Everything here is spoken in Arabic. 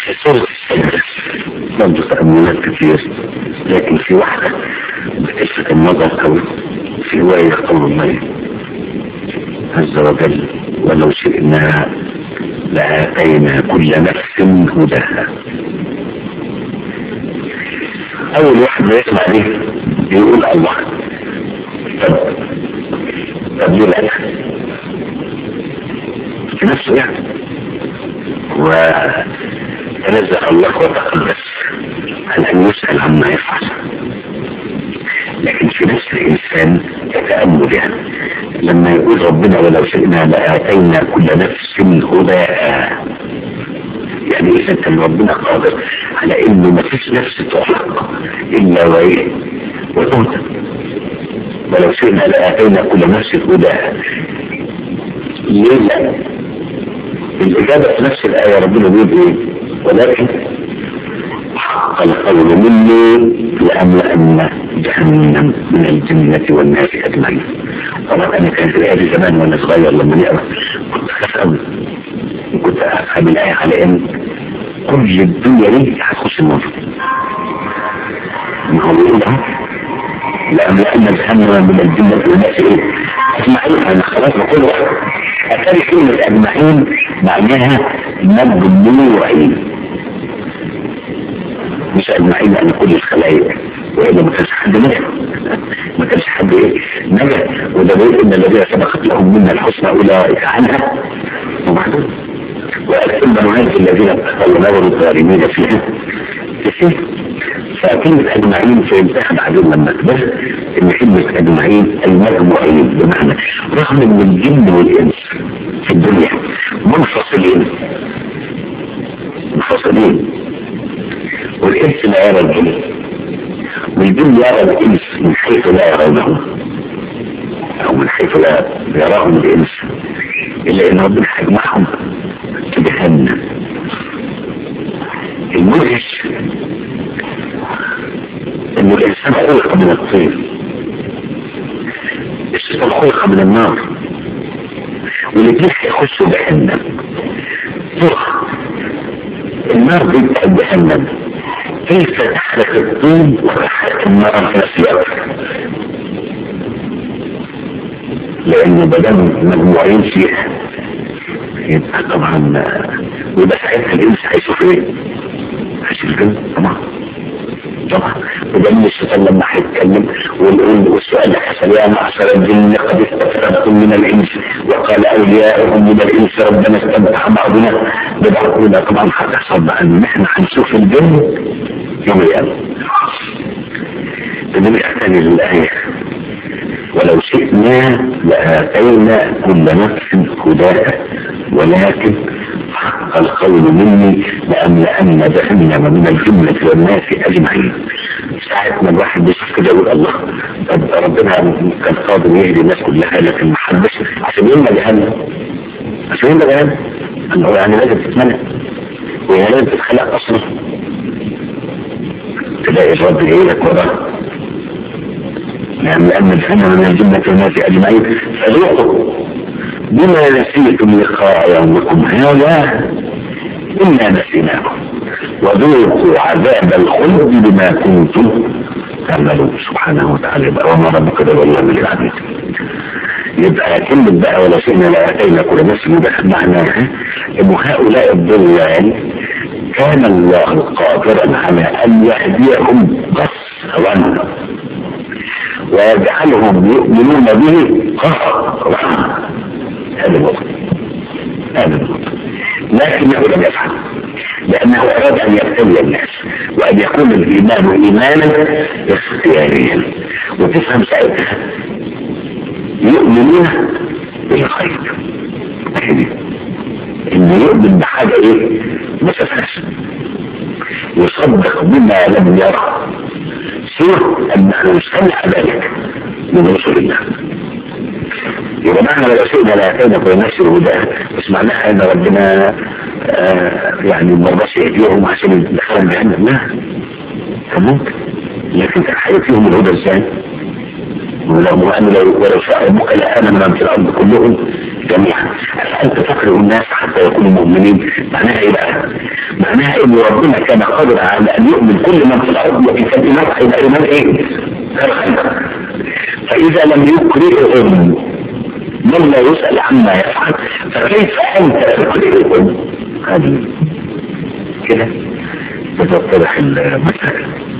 في سورة السجدة برضه تأملات كتير، لكن في واحدة بتلفت النظر قوي في رواية قول الله عز وجل ولو شئنا لآتينا كل نفس هداها. أول واحد يسمع دي يقول الله طب ليه لا في نفسه يعني، وتنزه الله وتقدس عن أن يسأل عما يفعل، لكن في نفس الإنسان يتأمل يعني لما يقول ربنا ولو شئنا لآتينا كل نفس هداها، يعني إذا كان ربنا قادر على إنه ما فيش نفس تحق إلا وإيه وتهدى. ولو شئنا لآتينا كل نفس هداها، ليه لا؟ الإجابة في نفس الآية ربنا بيقول إيه؟ ولكن حق القول مني لأملأن جهنم من الجنة والناس أجمعين. طبعا أنا كان في الآية زمان وأنا صغير لما نقرأ كنت خاف قوي، كنت أفهم الآية على إن كل الدنيا دي هتخش النار. ما هو بيقول ده لأملأن جهنم من الجنة والناس أجمعين. أنا خلاص بقول واحد أتاري كلمة أجمعين معناها مجموعين، مش أجمعين لأن كل الخلائق، وإلا ما كانش حد نجح، ما كانش حد نجح. وده بيقول إن الذين سبقت لهم منا الحسنى أولئك عنها وبعدين وأكثر من هذه الذين اتقوا نظر الظالمين فيها كثير. فكلمة أجمعين فينتهى بعدين لما كبر إن كلمة أجمعين المجموعين، بمعنى رغم إن الجن والإنس في الدنيا منفصلين والإنس لا يرى الجن والجن يرى الإنس من حيث لا يرونه أو من حيث لا يراهم الإنس، إلا إن ربنا هيجمعهم في جهنم. المدهش إن الإنسان خلق من الطين، الشيطان خلق من النار، والاثنين هيخشوا جهنم. النار دي بتاعت جهنم كيف تحرق الطين وتحرق النار في نفس الوقت؟ لأنه بدل مجموعين فيها يبقى طبعا، وده ساعتها الإنس هيشوف ايه؟ هيشوف الجن طبعا. وده الشيطان لما هيتكلم والسؤال حصل يا معشر الجن قد استكثرتم من الإنس وقال أولياؤهم من الإنس ربنا استمتع بعضنا ببعضنا. طبعا هتحصل بقى إن احنا هنشوف الجن يوم القيامة. بنرجع تاني للآية ولو شئنا لآتينا كل نفس هداها ولكن حق القول مني لأملأن جهنم من الجنة والناس أجمعين. ساعة ما الواحد بيشوف كده يقول الله طب ربنا كان قادر يهدي الناس كلها لكن ما حدش عشان يملى جهنم، انه يعني لازم تتمنى وهي لازم تتخلق اصلا. تلاقي الرب ايه لك وراه لأن جهنم من الجنة والناس أجمعين فذوقوا بما نسيتم لقاء يومكم هذا إنا نسيناكم وذوقوا عذاب الخلد بما كنتم تعملون. سبحانه وتعالى بقى وما ربك بالظلام للعبيد. يبقى كلمة بقى ولا شئنا لآتينا كل نفس هداها معناها إن هؤلاء الضلال كان الله قادرا على أن يهديهم قصرا ويجعلهم يؤمنون به قهرا. هذا الوقت لكنه لم يفعل لأنه أراد أن يبتلي الناس وأن يكون الإيمان إيمانا اختياريا. وتفهم ساعتها يؤمنون بالخير، إن يؤمن بحاجة إيه ما شافهاش، يصدق بما لم يرى، سوى أن نستمع ذلك من رسول الله. يبقى معنى لو شئنا لآتينا كل نفس هداها مش معناها ان ربنا يعني ما رضاش يهديهم عشان يدخلهم جهنم، لا ممكن، لكن كان هيديهم الهدى ازاي؟ ولو شاء ربك لآمن من في الارض كلهم جميعا. أنت تقرأ الناس حتى يكونوا مؤمنين، معناها ايه بقى؟ معناها ان ربنا كان قادر على ان يؤمن كل من في الارض وفي كلمات هيبقى ايمان ايه؟ فاذا لم يكرههم من لا يسأل عما يفعل فكيف انت تكرههم؟ هذه كده بتتضح المسألة.